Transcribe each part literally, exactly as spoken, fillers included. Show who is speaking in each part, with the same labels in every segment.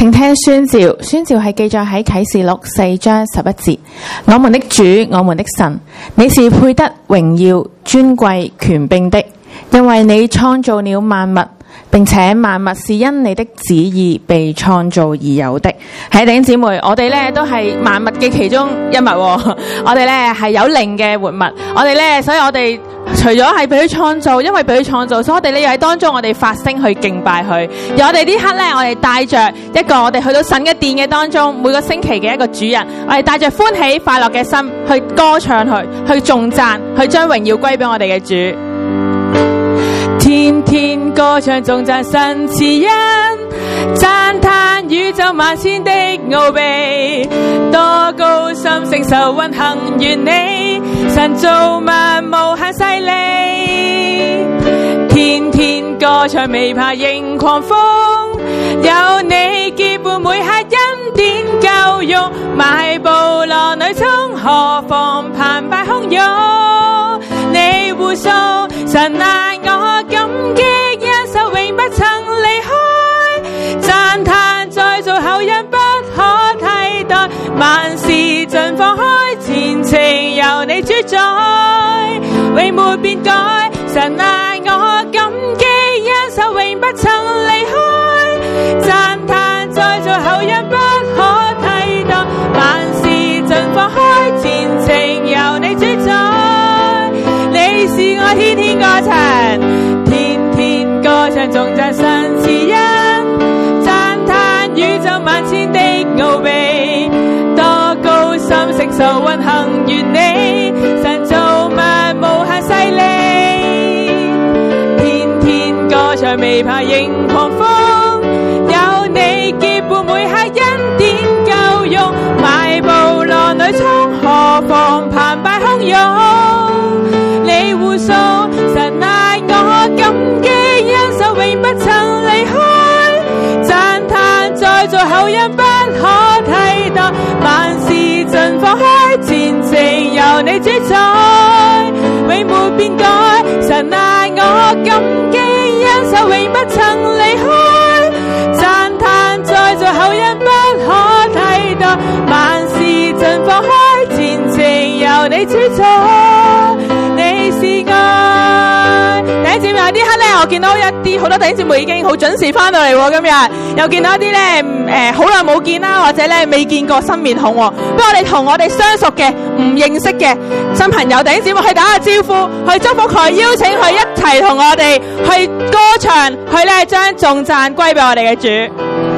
Speaker 1: 請聽宣召，宣召係記載喺啟示錄四章十一節。我們的主，我們的神，你是配得榮耀、尊貴、權柄的，因為你創造了萬物，並且萬物是因你的旨意被創造而有的。係弟兄姊妹，我哋咧都係萬物嘅其中一物，我哋咧係有靈嘅活物，我哋咧，所以我哋除咗係俾佢創造，因為俾佢創造，所以我哋咧要喺當中我哋發聲去敬拜佢。而我哋呢刻咧，我哋帶着一個我哋去到神嘅殿嘅當中，每個星期嘅一個主人，我哋帶着歡喜快樂嘅心去歌唱佢，去頌讚，去將榮耀歸俾我哋嘅主。天天歌唱頌讚神慈恩，讚嘆宇宙萬千的奧秘，多高深承受運行原理，神造物無限勢力。天天歌唱未怕迎狂風，有你結伴每刻恩典夠用，邁步浪裏衝，何妨澎湃洶湧。你護送神愛我感激，恩手永不曾離開，讚嘆再造後因不可替代，萬事盡放開，前程由你主宰，永沒變改。神愛我感激，恩手永不曾離開，讚嘆再造後因不可替代，萬事盡放開，前程由你主宰。你是我天天歌唱，天天歌唱頌讚神慈恩，讚嘆宇宙萬千的奧秘，多高深承受運行原理，神造物無限勢力。天天歌唱未怕迎狂風，有你結伴每刻恩典夠用，邁步浪裏衝，何妨澎湃洶湧。你護送神愛我感激，恩手永不曾離開，讚嘆再造後因不可替代，萬事盡放開，前程由你主宰，永沒變改。神愛我感激，恩手永不曾離開，讚嘆再造後因不可替代，萬事盡放開，前程由你主宰。你是愛。弟兄姊妹，呢刻咧，我見到一啲好多弟兄姊妹已經好準時翻到嚟喎，今日又見到一啲咧誒好耐冇見啦，或者咧未見過新面孔喎。不過我哋同我哋相熟嘅、唔認識嘅新朋友弟兄姊妹去打個招呼，去祝福佢，邀請佢一齊同我哋去歌唱，去咧將頌讚歸俾我哋嘅主。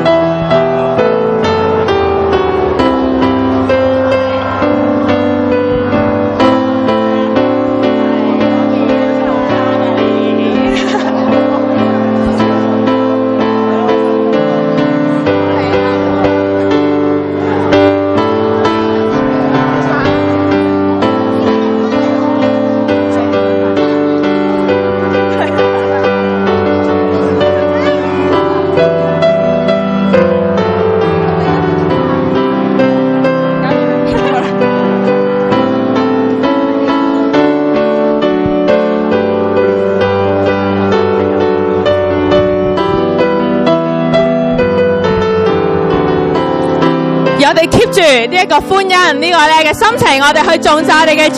Speaker 1: 我哋 keep 住呢一個歡欣呢個咧嘅心情，我哋去頌讚我哋嘅主。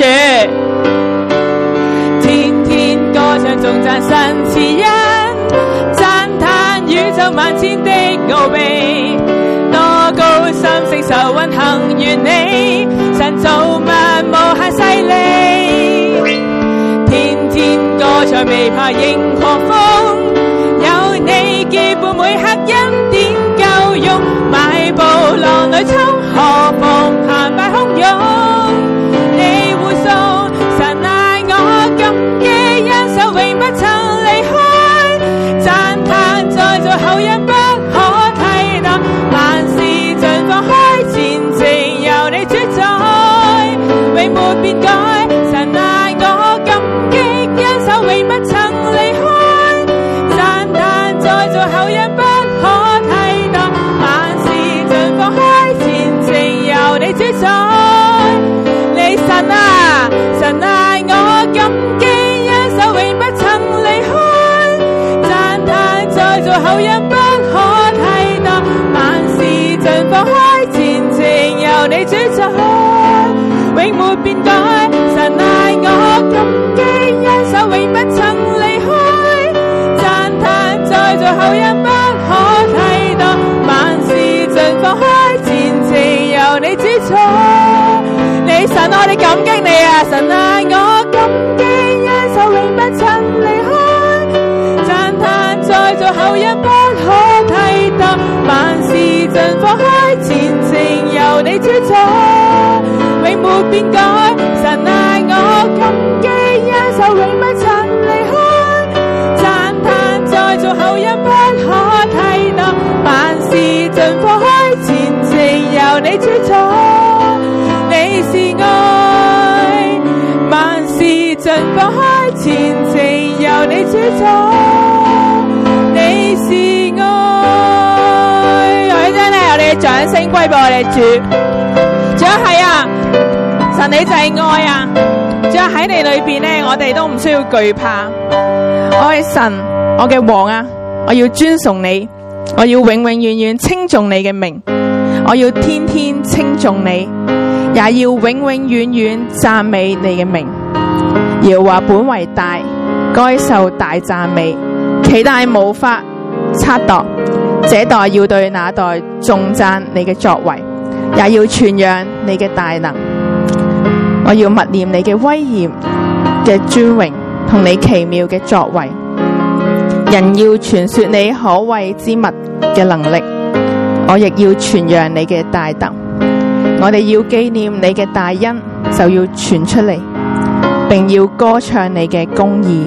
Speaker 1: 天天歌唱頌讚神慈恩，讚嘆宇宙萬千的奧秘，多高深承受運行原理，神造物無限勢力。天天歌唱未怕迎狂風，有你結伴每刻恩典夠用，邁步浪裏衝，何妨澎湃洶湧。你護送神愛我感激，恩手永不曾離開，讚嘆再造後因不可替代，萬事盡放開，前程由你主宰，永沒變改。神愛我感激，恩手永不曾離開，讚嘆再造後因不可替代，萬事盡放開，前程由你主宰。你神啊，神愛我感激，恩手永不曾離開，讚嘆再造後因不可替代，萬事放開，前程由你主宰，永沒變改。神愛我，感激恩手永不曾離開，讚嘆在座後人不可替代，萬事盡放開，前程由你主宰。你神，我哋感激你啊！神愛我，感激恩手永不曾離開，讚嘆在座後人不可替代，萬事盡放開，前程由你主宰，永沒變改。神愛我，感激恩手永不曾離開，讚嘆在座後人不可替代，萬事盡放開，前程由你主宰。你是愛，萬事盡放開，前程由你主宰。你是愛，我哋真係我哋嘅掌聲歸俾我哋主。主啊，係啊，神你就係愛啊！主啊，喺你裏邊咧，我哋都唔需要懼怕。我係神，我嘅王啊！我要尊崇你，我要永永遠遠稱頌你嘅名，我要天天稱頌你。也要永永遠遠讚美你嘅名。耶和華本為大，該受大讚美，其大無法測度。這代要對那代頌讚你嘅作為，也要傳揚你嘅大能。我要默念你嘅威嚴嘅尊榮，同你奇妙嘅作為。人要傳說你可畏之物嘅能力，我亦要傳揚你嘅大能。我哋要紀念你嘅大恩，就要傳出嚟，並要歌唱你嘅公義。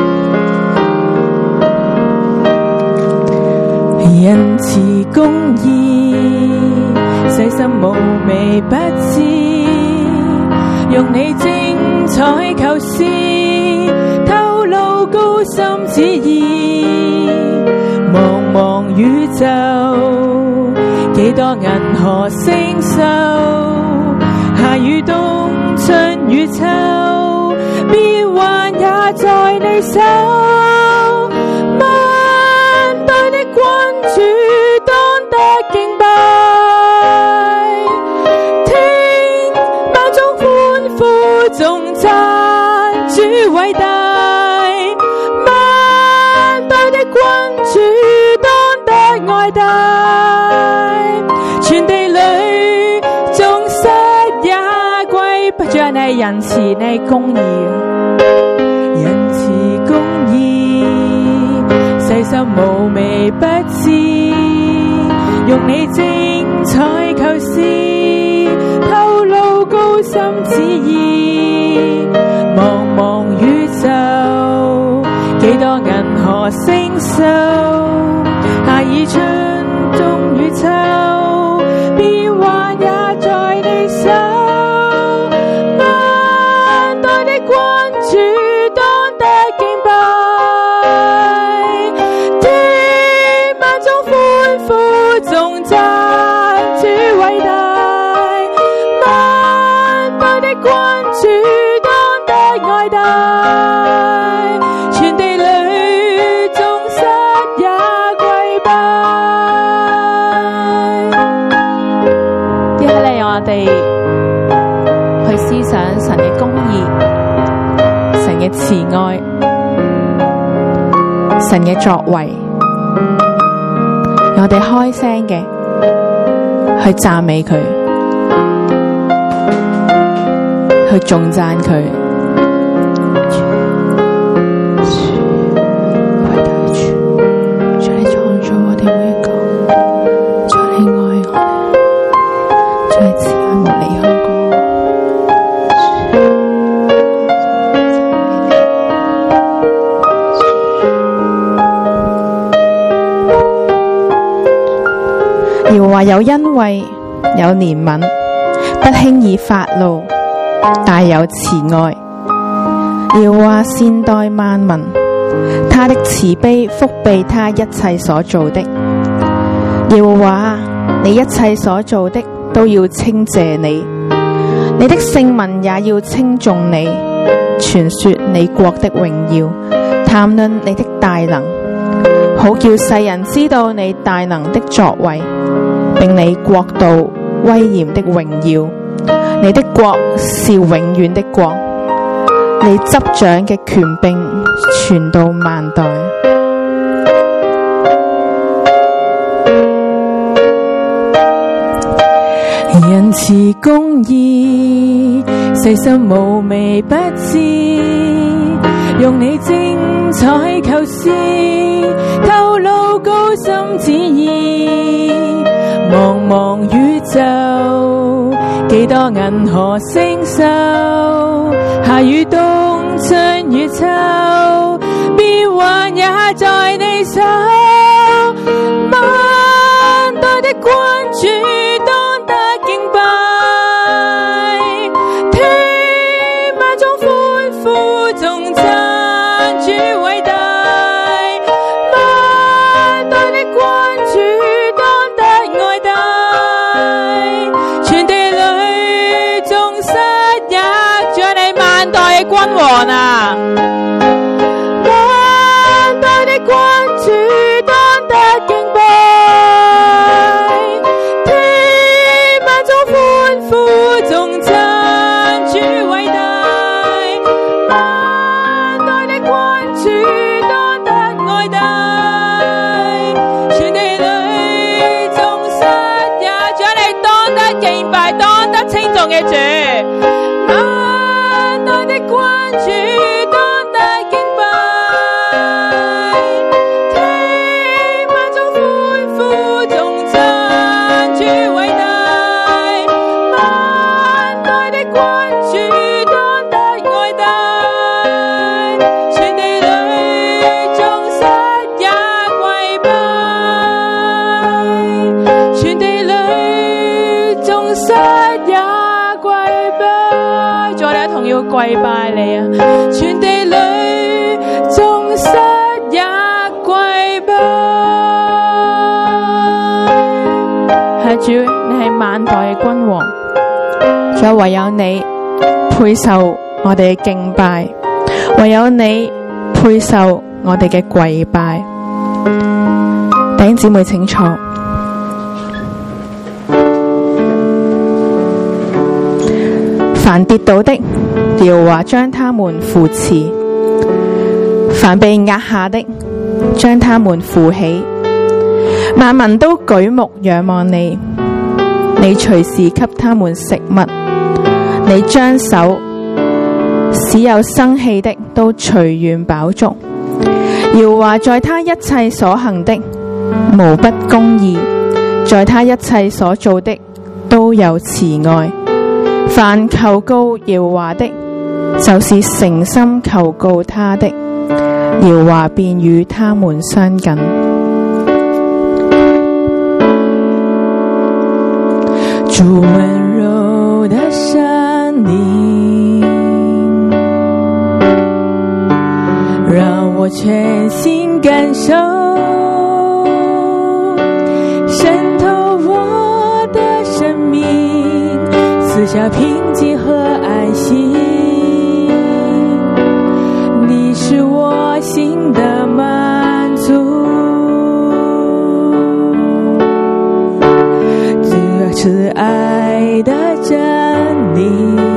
Speaker 1: 仁慈公義，細心無微不至，用你精彩構思，透露高深旨意。茫茫宇宙，幾多銀河星宿，夏與冬，春與秋，變幻也在你手。萬代的君主當得敬拜，聽萬眾歡呼頌讚主偉大。萬代的君主當得愛戴，全地裏眾失也歸不主啊！你係仁慈，你係公義，仁慈公義，細心無微不至，用你精彩構思，透露高深旨意。茫茫宇宙，幾多銀河星宿，夏與春，冬與秋，變幻也在你手。萬代的君主當得敬拜，聽萬眾歡呼頌讚主偉大。萬代的君主當得愛戴，全地裏眾失也歸拜。啲喺你我哋去思想神嘅公義、神嘅慈愛、神嘅作為，我哋開聲嘅去讚美佢，去頌讚佢。耶和華有恩惠，有憐憫，不輕易發怒，大有慈愛。耶和華善待萬民，他的慈悲覆庇他一切所做的。耶和華，你一切所做的都要稱謝你，你的聖民也要稱頌你，傳說你國的榮耀，談論你的大能，好叫世人知道你大能的作為，
Speaker 2: 並你國度威嚴的榮耀。你的國是永遠的國，你執掌嘅權柄傳到萬代。
Speaker 1: 仁慈公義，細心無微不至，用你精彩構思，透露高深旨意。茫茫宇宙，幾多銀河星宿，夏與冬，春與秋，變幻也在你手。萬代的君主當得敬拜，天萬眾歡呼頌讚主偉大。萬代的君主當得愛戴，全地裏眾失也像你萬代嘅君王啊！萬代的君主當得敬拜，嘅主，萬代的君主當得敬拜，天萬眾歡呼頌讚主偉大。萬代的君主當得愛戴，全地裏眾失也跪拜，全地裏眾失也要跪拜你啊！全地裏眾失也跪拜。係主，你係萬代嘅君王，仲有唯有你配受我哋嘅敬拜，唯有你配受我哋嘅跪拜。弟兄姊妹請坐。凡跌倒的，耶和華將他們扶持；凡被壓下的，將他們扶起。萬民都舉目仰望你，你隨時給他們食物，你將手使有生氣的都隨願飽足。耶和華在他一切所行的無不公義，在他一切所做的都有慈愛。凡求告耶和華的，就是誠心求告他的，耶和華便與他們相近。主溫柔的聲音，讓我全心感受，滲透我的生命，賜下平靜和安息。你是我心的滿足，這慈愛的真理，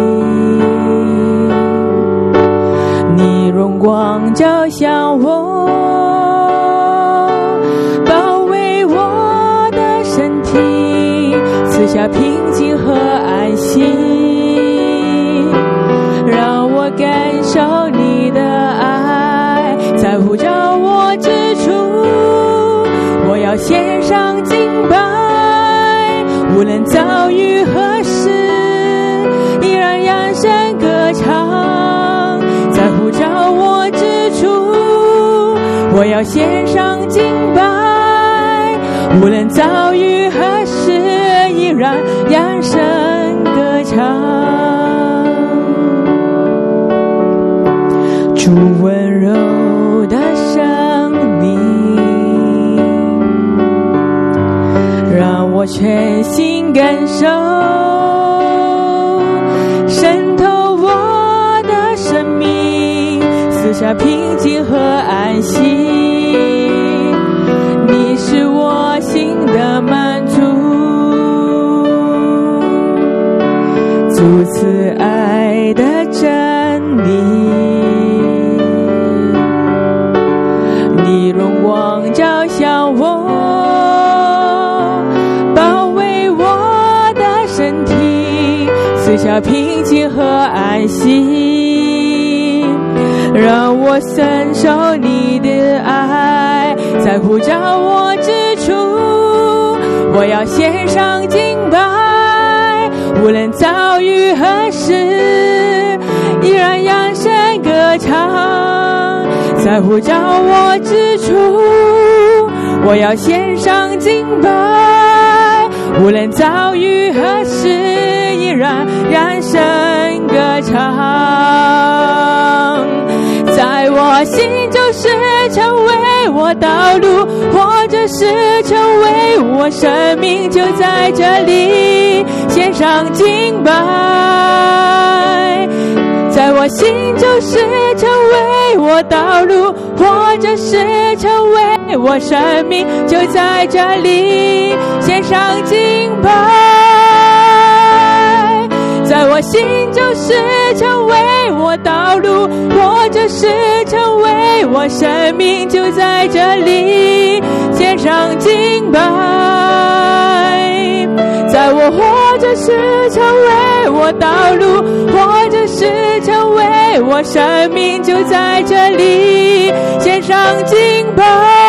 Speaker 1: 你榮光照向我，包圍我的身體，賜下平靜和安息，讓我感受你的愛，在呼召我之處，我要獻上敬拜，無論遭遇何事，依然揚聲歌唱，在呼召我之處，我要獻上敬拜，無論遭遇何事，依然揚聲歌唱。主溫柔的生命，讓我全心感受，滲透我的生命，賜下平靜和安息。你是我心的滿足， 主慈爱的真理，你荣光照向我，保卫我的身体，赐下平静和安息，让我深受你的爱，在呼召我之处，我要献上敬拜，无论遭遇何事，依然扬声歌唱，在呼召我之处，我要献上敬拜，无论遭遇何事，依然扬声歌唱，在我心就是成为我道路，或者是成为我生命，就在这里献上敬拜，在我心就是成为我道路，或者是成为我生命，就在这里献上敬拜，在我心就是成为我道路，或者是成为我生命，就在这里献上敬拜，在我或者是成为我道路，或者是成为我生命，就在这里献上敬拜，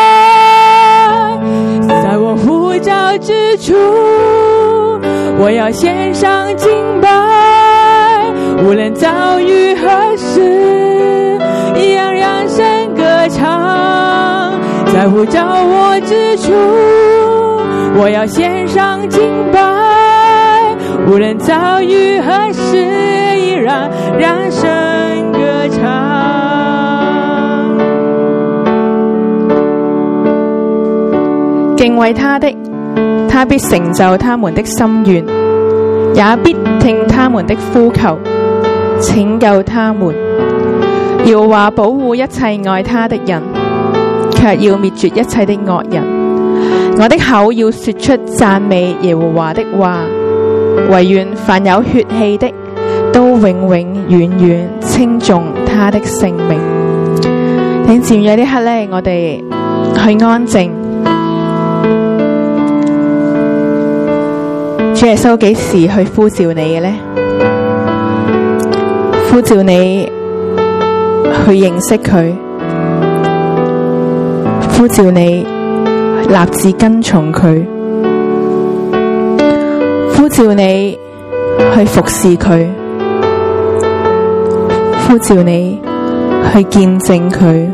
Speaker 1: 在我呼召之处，我要献上敬拜，无论遭遇何事，一样扬声歌唱，在呼召我之处，我要献上敬拜，无论遭遇何事，依然扬声歌唱。
Speaker 2: 敬畏他的，他必成就他們的心願，也必聽他們的呼求，拯救他們。耶和華保護一切愛他的人，卻要滅絕一切的惡人。我的口要說出讚美耶和華的話，惟願凡有血氣的都永永遠遠稱頌他的聖名。喺漸約呢刻呢，我哋去安靜。主耶穌幾時去呼召你嘅呢？呼召你去認識佢，呼召你立志跟從佢，呼召你去服侍佢，呼召你去見證佢。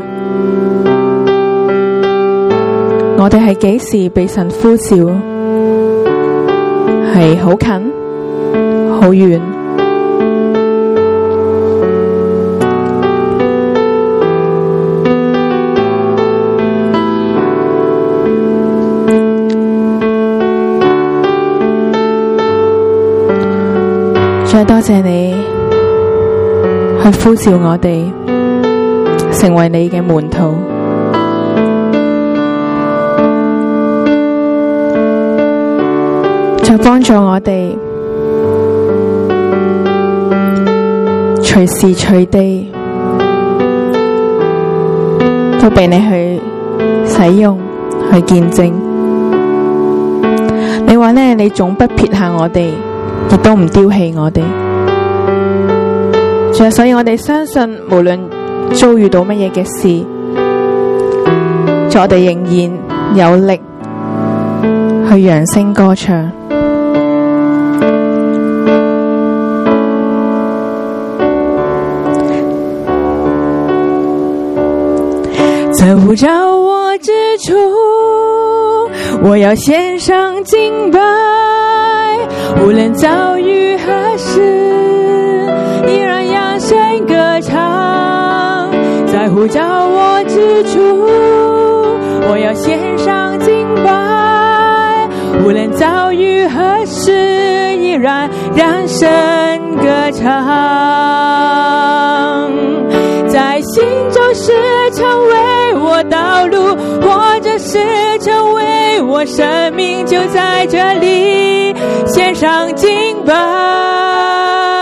Speaker 2: 我哋係幾時被神呼召？係好近好遠，再多謝你去呼召我哋成為你嘅門徒，就幫助我哋隨時隨地都俾你去使用去見證。你話呢，你總不撇下我哋，亦都唔丟棄我哋。仲有，所以我哋相信，無論遭遇到乜嘢嘅事，我哋仍然有力去揚聲歌唱。
Speaker 1: 在呼召我之處，我要獻上敬拜，無論遭遇何事，依然揚聲歌唱。在呼召我之處，我要獻上敬拜，無論遭遇何事，依然揚聲歌唱。在心中是成為我道路，或者是成為我生命，就在這裡獻上敬拜。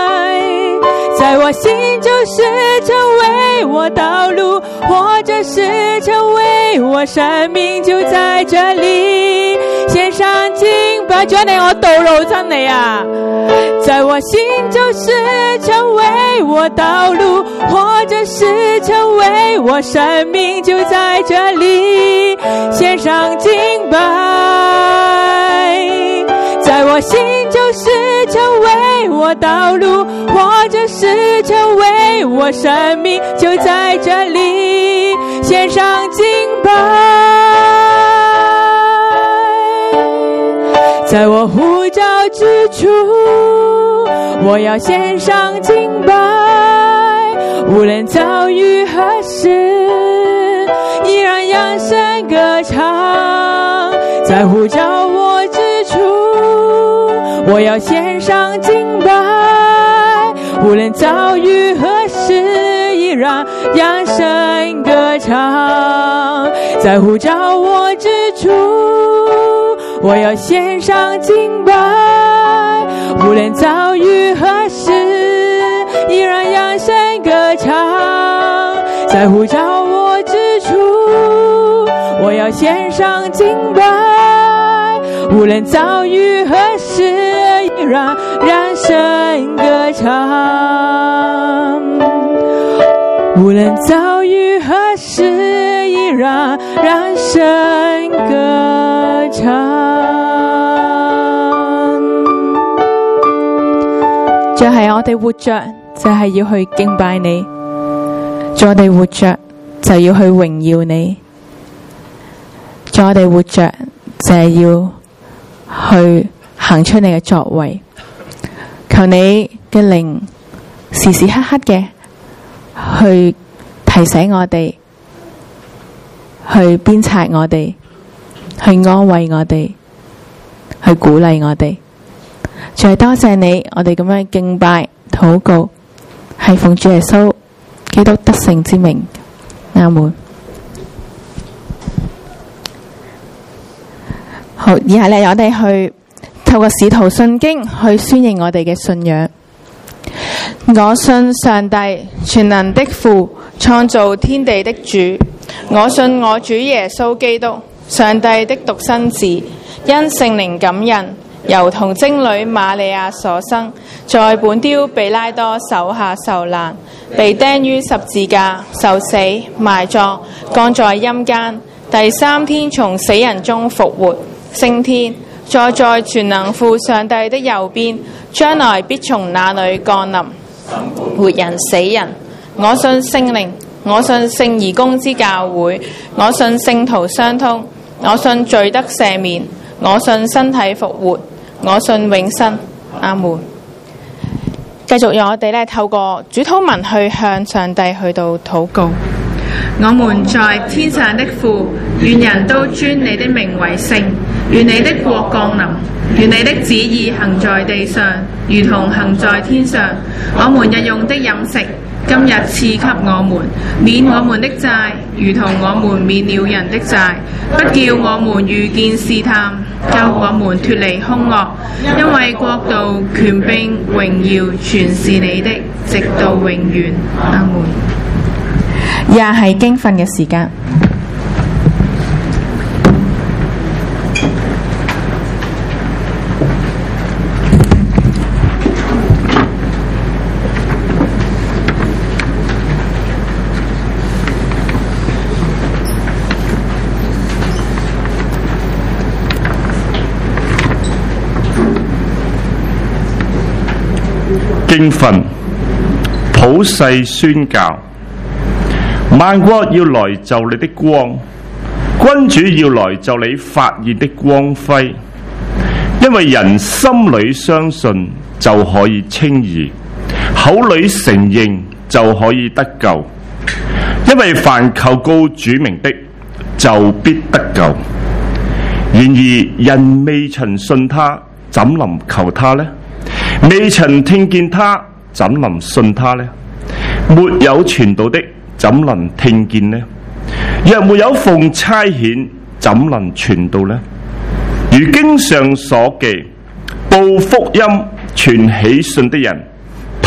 Speaker 1: 我心就是成为我道路，或者是成为我生命，就在这里獻上敬拜。主啊，你我道路真理啊，在我心就是成为我道路，或者是成为我生命，就在这里献上敬拜。在我心就是成为我道路，或者是成为我生命，就在这里献上敬拜。在我呼召之处，我要献上敬拜，无论遭遇何事，依然扬声歌唱。在呼召我之处，我要献上敬拜，无论遭遇何事，依然扬声歌唱。在呼召我之处，我要献上敬拜，无论遭遇何事，依然扬声歌唱。在呼召我之处，我要献上敬拜，无论遭遇何事，依然扬声歌唱。无论遭遇何事，依然扬声歌唱。
Speaker 2: 就係我哋活着，就係要去敬拜你；在我哋活着，就要去榮耀你；在我哋活着，就係要去行出你嘅作為。求你嘅靈時時刻刻嘅去提醒我哋，去鞭策我哋，去安慰我哋，去鼓勵我哋。再多謝你，我哋咁樣敬拜禱告，係奉主耶穌基督得勝之名，阿門。好，以下咧，我哋去透過使徒信經去宣認我哋嘅信仰。我信上帝全能的父，創造天地的主。我信我主耶穌基督，上帝的獨生子，因聖靈感孕，由童貞女瑪利亞所生，在本丟彼拉多手下受難，被釘於十字架，受死，埋葬，降在陰間，第三天從死人中復活，升天，坐在全能父上帝的右邊，將來必從那裏降臨，活人死人。我信聖靈，我信聖義公之教會，我信聖徒相通，我信罪得赦免，我信身體復活，我信永生。阿門。繼續讓我哋咧透過主禱文去向上帝去到禱告。我們在天上的父，願人都尊你的名為聖，願你的國降臨，願你的旨意行在地上，如同行在天上。我們日用的飲食，今日賜給我們，免我們的債，如同我們免了人的債，不叫我們遇見試探，救我們脫離兇惡，因為國度、權柄、榮耀全是你的，直到永遠。阿門。以下係經訓嘅時間。
Speaker 3: 經訓普世宣教，萬國要來就你的光，君主要來就你發現的光輝。因為人心裏相信就可以稱義，口裏承認就可以得救。因為凡求告主名的，就必得救。然而人未曾信他，怎能求他呢？未曾聽見他，怎能信他呢？沒有傳道的，怎能聽見呢？若沒有奉差遣，怎能傳道呢？如經上所記，報福音、傳喜信的人，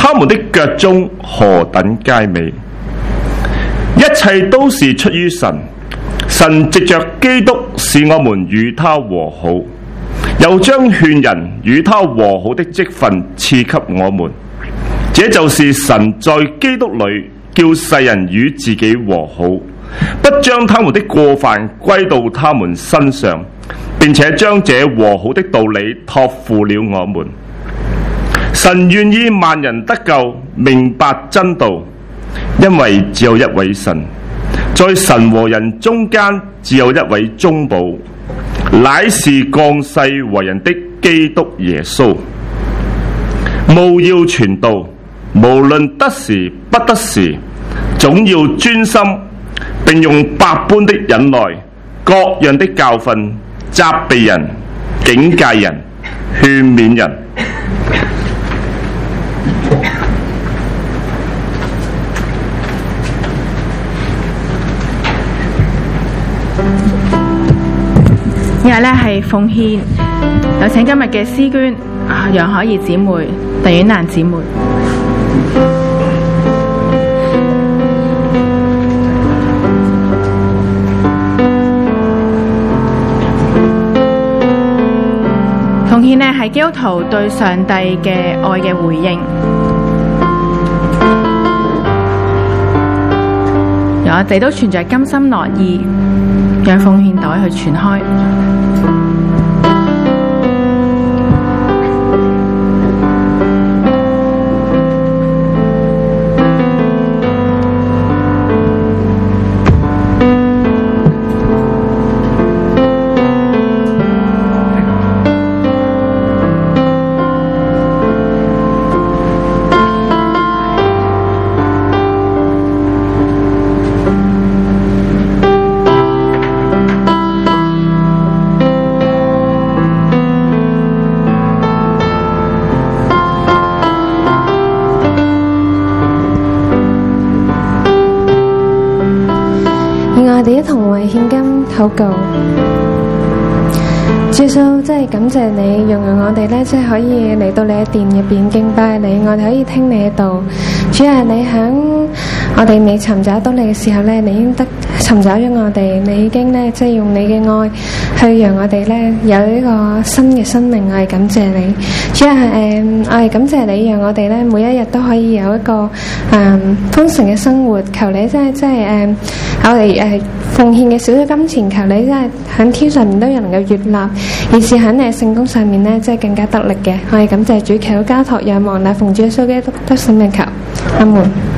Speaker 3: 他們的腳蹤何等佳美！一切都是出於神，神藉着基督使我們與他和好，又將勸人與他和好的職分賜給我們。這就是神在基督裏叫世人與自己和好，不將他們的過犯歸到他們身上，並且將這和好的道理託付了我們。神願意萬人得救，明白真道，因為只有一位神，在神和人中間只有一位中保，乃是降世為人的基督耶穌。務要傳道，無論得時不得時，總要專心，並用百般的忍耐、各樣的教訓責備人、警戒人、勸勉人。
Speaker 2: 今日咧係奉獻，有請今日嘅詩捐啊，楊可怡姊妹、鄧婉蘭姊妹。奉獻呢係基督徒對上帝嘅愛嘅回應。我哋都存着甘心樂意，讓奉獻袋去傳開。
Speaker 4: 我哋一同為獻金禱告。主耶穌，真係感謝你，容讓我哋咧，即係可以嚟到你嘅殿入邊敬拜你，我哋可以聽你嘅道。主啊，你響我哋未尋找到你嘅時候咧，你已經得尋找咗我哋，你已經咧，即係用你嘅愛去讓我哋咧有一個新嘅生命。我係感謝你，主啊，誒，我係感謝你，讓我哋咧每一日都可以有一個誒豐盛嘅生活。求你真係即係誒，我哋誒奉獻嘅少少金錢，求你真係喺天上面都有能夠悅納，而是喺你嘅聖工上面咧，即係更加得力嘅。我係感謝主，祈禱交託仰望乃奉主耶穌基督得勝名求，阿門。